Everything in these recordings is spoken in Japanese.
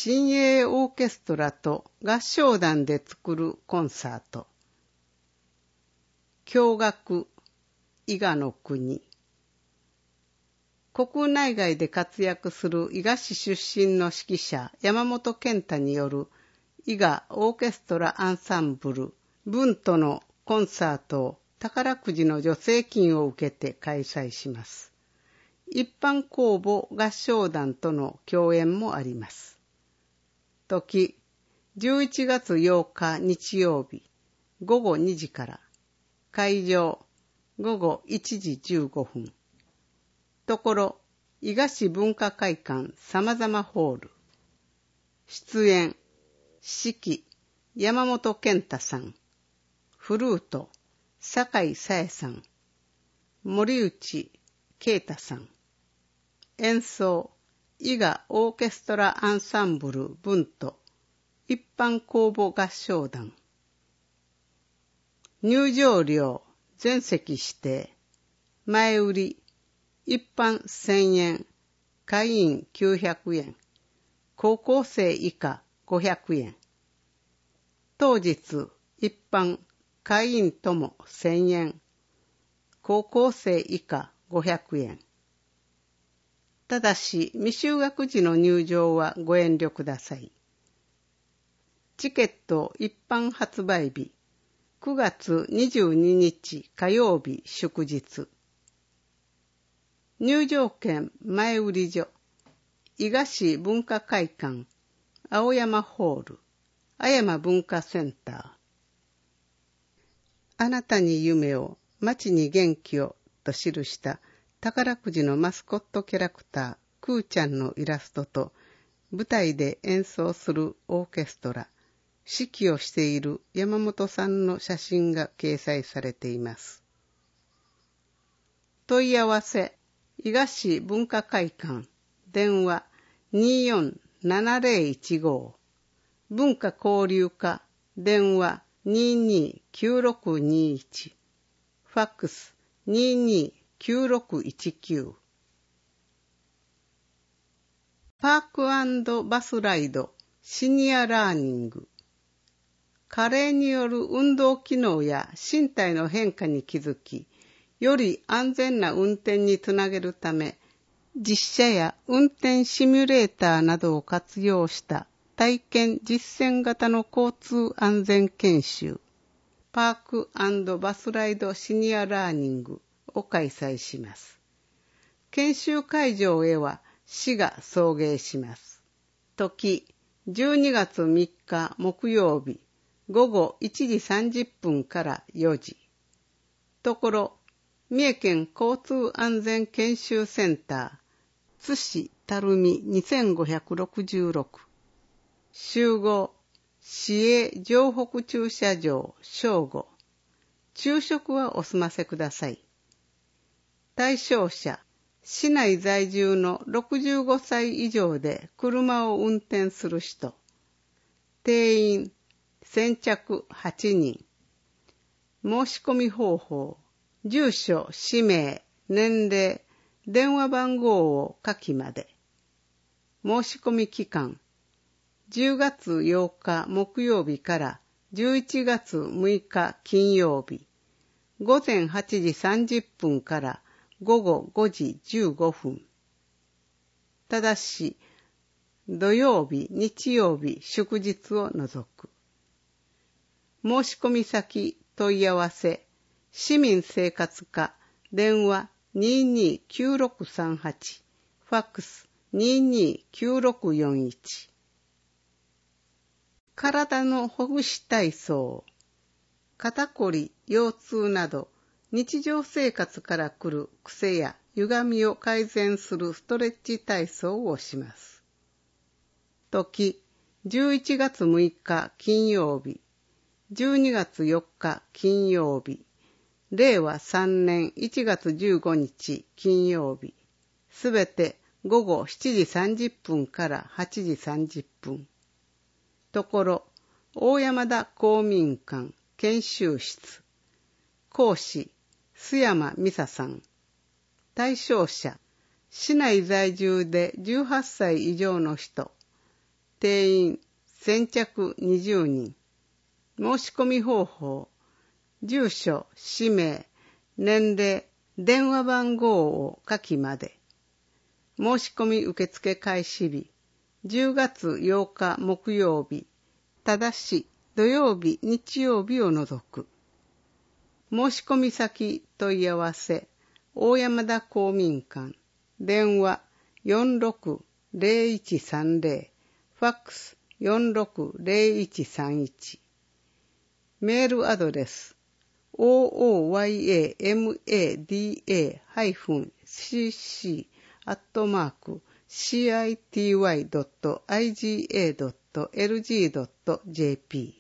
新鋭オーケストラと合唱団で作るコンサート。共楽伊賀の国。国内外で活躍する伊賀市出身の指揮者山本健太による伊賀オーケストラアンサンブル文とのコンサートを宝くじの助成金を受けて開催します。一般公募合唱団との共演もあります。時、11月8日日曜日午後2時から、会場午後1時15分。ところ、伊賀市文化会館様々ホール。出演、指揮、山本健太さん。フルート、酒井紗恵さん。森内啓太さん。演奏、伊賀オーケストラアンサンブル文と一般公募合唱団。入場料、全席指定。前売り、一般1000円、会員900円、高校生以下500円。当日、一般、会員とも1000円、高校生以下500円。ただし、未就学時の入場はご遠慮ください。チケット一般発売日、9月22日火曜日祝日。入場券前売り所、伊賀市文化会館、青山ホール、青山文化センター。あなたに夢を、街に元気をと記した宝くじのマスコットキャラクター、クーちゃんのイラストと、舞台で演奏するオーケストラ、指揮をしている山本さんの写真が掲載されています。問い合わせ、伊賀市文化会館、電話247015、文化交流課、電話229621、ファックス229619。パーク&バスライド、シニアラーニング。加齢による運動機能や身体の変化に気づき、より安全な運転につなげるため、実車や運転シミュレーターなどを活用した体験実践型の交通安全研修、パーク&バスライドシニアラーニングを開催します。研修会場へは市が送迎します。時、12月3日木曜日、午後1時30分から4時。ところ、三重県交通安全研修センター、津市垂水2566。集合、市営城北駐車場、正午。昼食はお済ませください。対象者、市内在住の65歳以上で車を運転する人。定員、先着8人。申し込み方法、住所、氏名、年齢、電話番号を書きまで。申し込み期間、10月8日木曜日から11月6日金曜日、午前8時30分から午後5時15分。ただし、土曜日、日曜日、祝日を除く。申し込み先、問い合わせ、市民生活課、電話229638、ファックス229641。体のほぐし体操、肩こり、腰痛など、日常生活から来る癖や歪みを改善するストレッチ体操をします。時、11月6日金曜日、12月4日金曜日、令和3年1月15日金曜日、すべて午後7時30分から8時30分。ところ、大山田公民館研修室。講師、須山美沙さん。対象者、市内在住で18歳以上の人。 定員先着20人。申し込み方法、住所、氏名、年齢、電話番号を書きまで。申し込み受付開始日、10月8日木曜日、ただし土曜日、日曜日を除く。申し込み先問い合わせ、大山田公民館、電話460130、ファックス460131。メールアドレス ooyama-city.city.iga.lg.jp。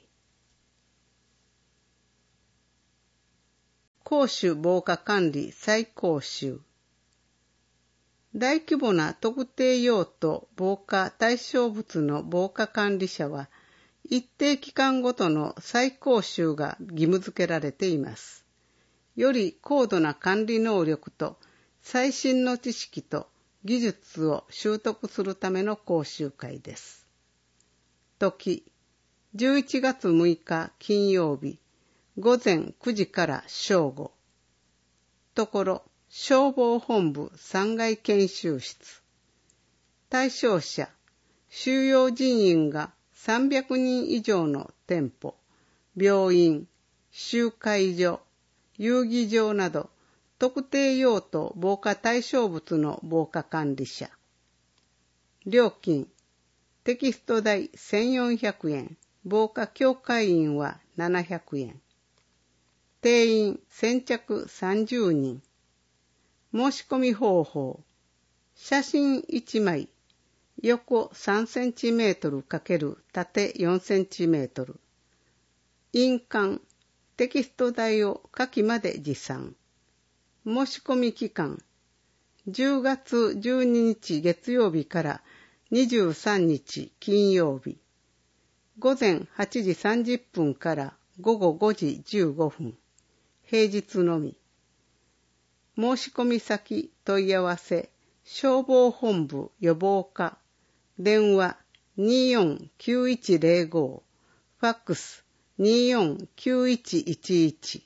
公衆防火管理再講習。大規模な特定用途防火対象物の防火管理者は、一定期間ごとの再講習が義務付けられています。より高度な管理能力と最新の知識と技術を習得するための講習会です。時、11月6日金曜日、午前9時から正午。ところ、消防本部3階研修室。対象者、収容人員が300人以上の店舗、病院、集会所、遊技場など特定用途防火対象物の防火管理者。料金、テキスト代1400円、防火協会員は700円。定員先着30人。申し込み方法、写真1枚、横3センチメートル×縦4センチメートル。印鑑、テキスト代を下記まで持参。申し込み期間、10月12日月曜日から23日金曜日。午前8時30分から午後5時15分。平日のみ。申し込み先問い合わせ、消防本部予防課。電話249105、ファックス249111。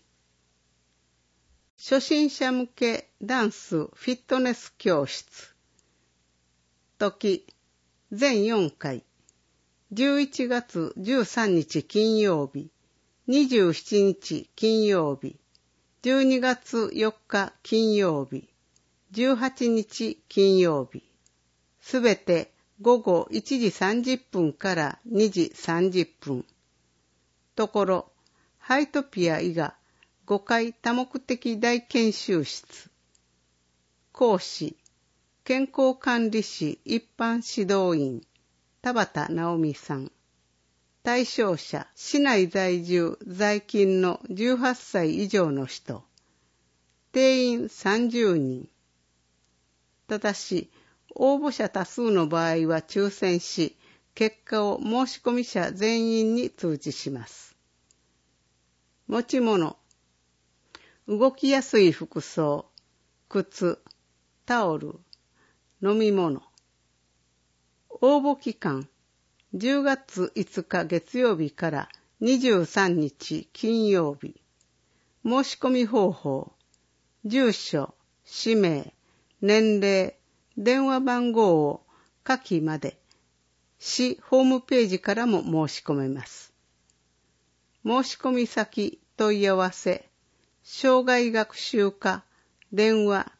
初心者向けダンスフィットネス教室。時、全4回。11月13日金曜日、27日金曜日、12月4日金曜日、18日金曜日。すべて午後1時30分から2時30分。ところ、ハイトピア以外5階多目的大研修室。講師、健康管理士一般指導員、田畑直美さん。対象者、市内在住在勤の18歳以上の人。定員30人。ただし、応募者多数の場合は抽選し、結果を申し込み者全員に通知します。持ち物、動きやすい服装、靴、タオル、飲み物。応募期間、10月5日月曜日から23日金曜日。申し込み方法、住所、氏名、年齢、電話番号を下記まで、市ホームページからも申し込めます。申し込み先問い合わせ、障害学習課、電話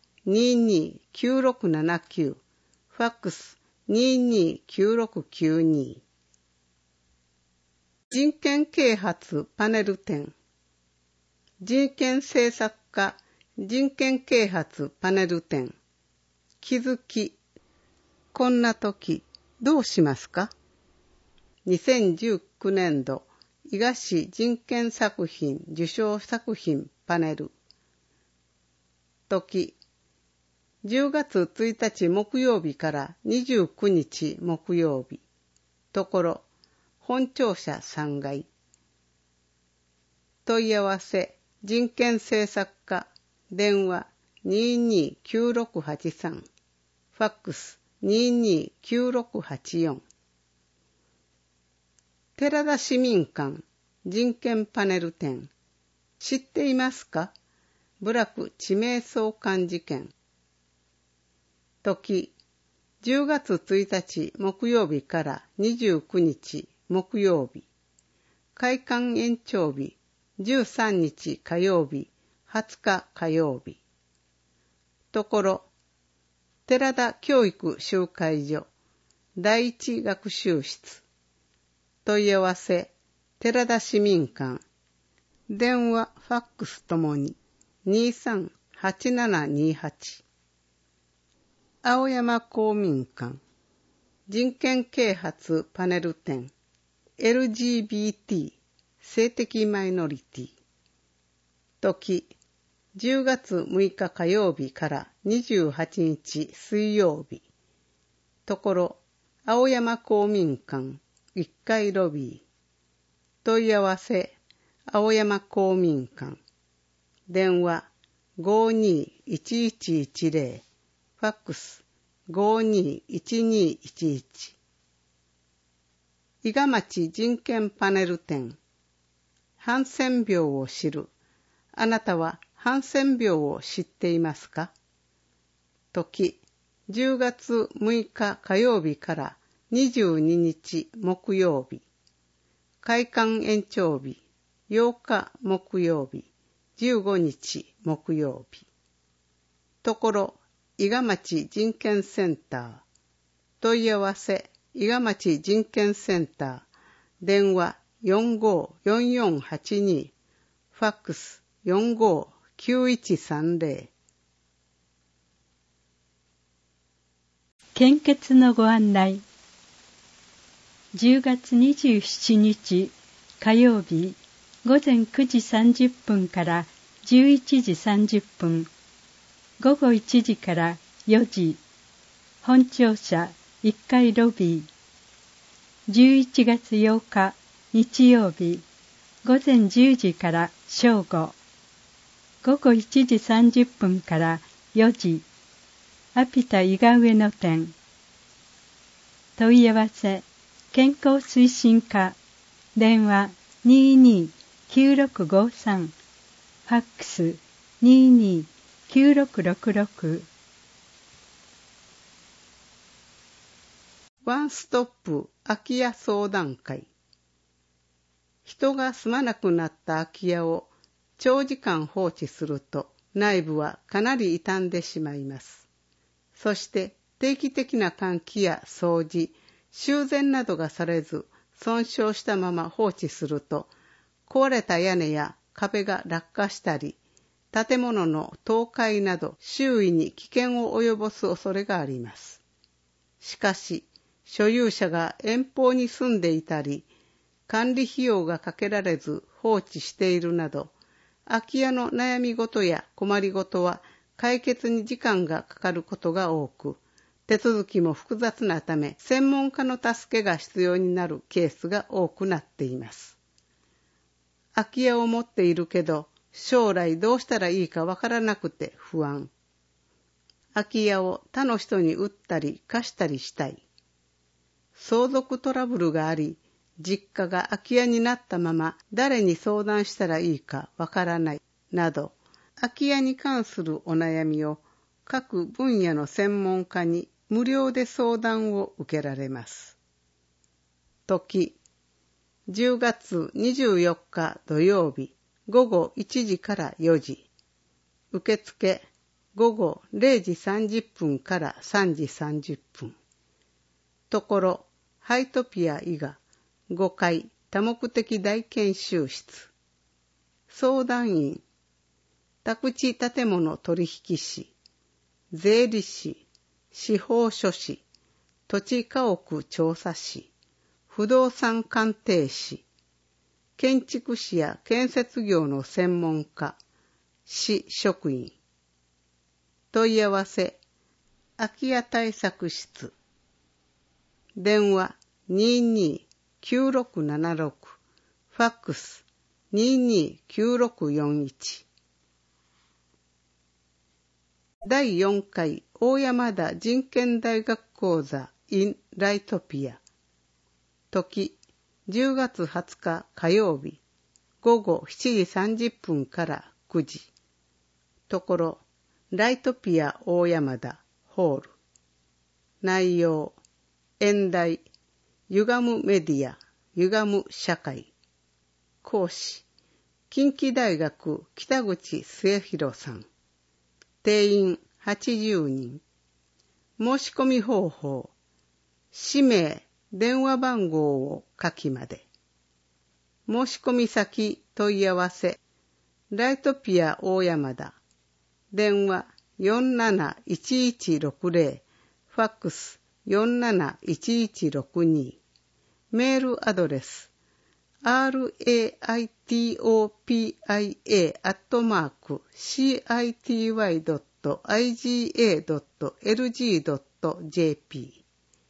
229679、ファックス229692。人権啓発パネル展。人権政策課人権啓発パネル展。気づき。こんな時どうしますか？ 2019 年度伊賀市人権作品受賞作品パネル。時、10月1日木曜日から29日木曜日。ところ、本庁舎3階。問い合わせ、人権政策課、電話229683、ファックス229684。 寺田市民館人権パネル展。知っていますか？部落地名相関事件。時、10月1日木曜日から29日木曜日。開館延長日、13日火曜日、20日火曜日。ところ、寺田教育集会所、第一学習室。問い合わせ、寺田市民館。電話、ファックスともに、238728。青山公民館。人権啓発パネル展。LGBT 性的マイノリティ。時、10月6日火曜日から28日水曜日。ところ、青山公民館1階ロビー。問い合わせ、青山公民館。電話、521110。ファックス、521211。伊賀町人権パネル展。ハンセン病を知る。あなたはハンセン病を知っていますか？時、10月6日火曜日から22日木曜日。開館延長日、8日木曜日、15日木曜日。ところ、伊賀町人権センター。問い合わせ、伊賀町人権センター。電話454482。ファックス459130。 献血のご案内。10月27日火曜日午前9時30分から11時30分、午後1時から4時、本庁舎1階ロビー。11月8日日曜日午前10時から正午、午後1時30分から4時、アピタ伊賀上野店。問い合わせ、健康推進課。電話229653。ファックス229666。 ワンストップ空き家相談会。人が住まなくなった空き家を長時間放置すると内部はかなり傷んでしまいます。そして定期的な換気や掃除、修繕などがされず損傷したまま放置すると壊れた屋根や壁が落下したり、建物の倒壊など周囲に危険を及ぼす恐れがあります。しかし、所有者が遠方に住んでいたり、管理費用がかけられず放置しているなど、空き家の悩み事や困り事は解決に時間がかかることが多く、手続きも複雑なため、専門家の助けが必要になるケースが多くなっています。空き家を持っているけど、将来どうしたらいいかわからなくて不安。空き家を他の人に売ったり貸したりしたい。相続トラブルがあり、実家が空き家になったまま誰に相談したらいいかわからないなど、空き家に関するお悩みを各分野の専門家に無料で相談を受けられます。時、10月24日土曜日午後1時から4時。受付午後0時30分から3時30分。ところ、ハイトピア伊賀5階多目的大研修室。相談員、宅地建物取引士、税理士、司法書士、土地家屋調査士、不動産鑑定士、建築士や建設業の専門家、市職員。問い合わせ、空き家対策室。電話229676。ファックス229641。第4回大山田人権大学講座 in ライトピア。時 10月20日火曜日午後7時30分から9時。ところ、ライトピア大山田ホール。内容、演題、歪むメディア、歪む社会。講師、近畿大学北口末広さん。定員80人。申し込み方法、氏名、電話番号を書きまで。申し込み先問い合わせ、ライトピア大山田。電話471160、ファックス471162。メールアドレス、raitopi@city.iga.lg.jp。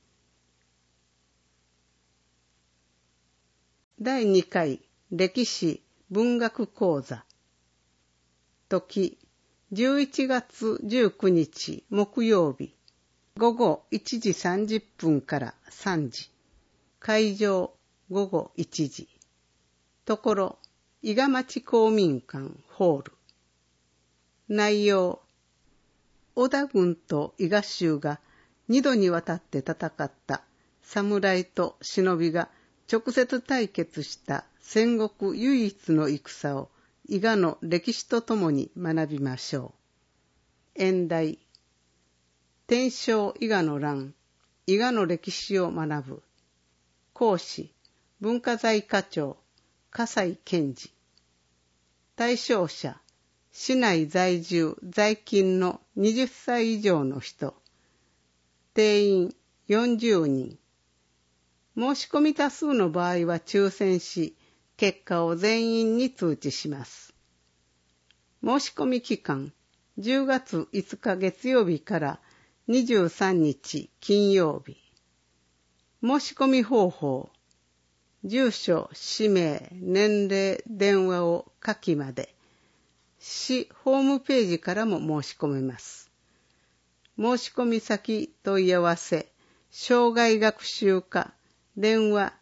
第2回歴史文学講座。時、11月19日木曜日、午後1時30分から3時。会場、午後1時。ところ、伊賀町公民館ホール。内容、織田軍と伊賀衆が2度にわたって戦った侍と忍びが直接対決した戦国唯一の戦を伊賀の歴史とともに学びましょう。演題、天正伊賀の乱、伊賀の歴史を学ぶ。講師、文化財課長、笠井健二。対象者、市内在住在勤の20歳以上の人。定員40人。申し込み多数の場合は抽選し、結果を全員に通知します。申し込み期間、10月5日月曜日から23日金曜日。申し込み方法、住所、氏名、年齢、電話を書きまで。市ホームページからも申し込めます。申し込み先問い合わせ、生涯学習課、電話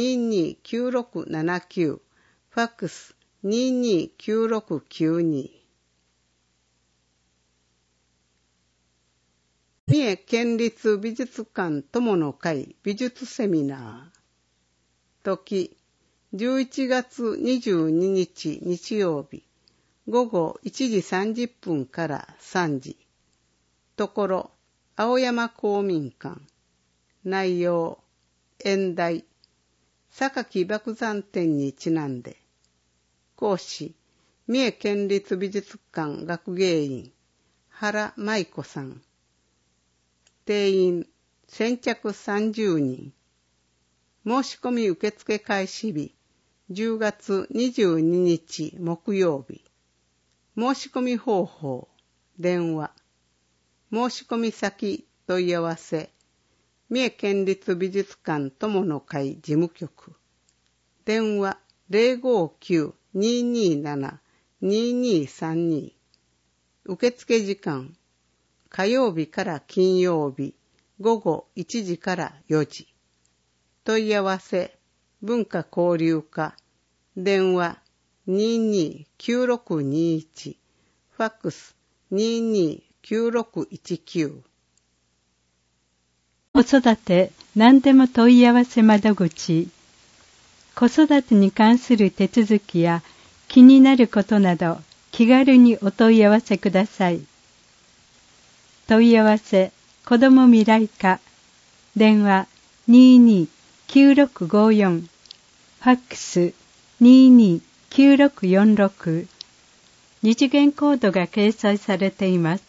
229679、ファックス229692。三重県立美術館友の会美術セミナー。時、11月22日日曜日、午後1時30分から3時。ところ、青山公民館。内容、演題、榊爆山展にちなんで。講師、三重県立美術館学芸員、原舞子さん。定員、先着30人。申し込み受付開始日、10月22日木曜日。申し込み方法、電話。申し込み先問い合わせ、三重県立美術館友の会事務局。電話059-227-2232。受付時間、火曜日から金曜日、午後1時から4時。問い合わせ、文化交流課。電話229621。ファックス229619。 子育て何でも問い合わせ窓口。子育てに関する手続きや気になることなど気軽にお問い合わせください。問い合わせ子ども未来課。電話229654。ファックス229646。二次元コードが掲載されています。